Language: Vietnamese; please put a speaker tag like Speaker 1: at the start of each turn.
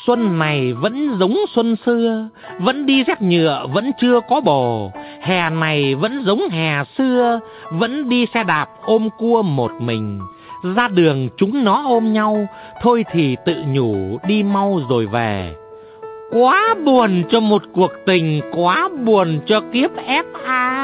Speaker 1: Xuân này vẫn giống xuân xưa, vẫn đi dép nhựa vẫn chưa có bồ. Hè này vẫn giống hè xưa, vẫn đi xe đạp ôm cua một mình. Ra đường chúng nó ôm nhau, thôi thì tự nhủ đi mau rồi về. Quá buồn cho một cuộc tình, quá buồn cho kiếp FA.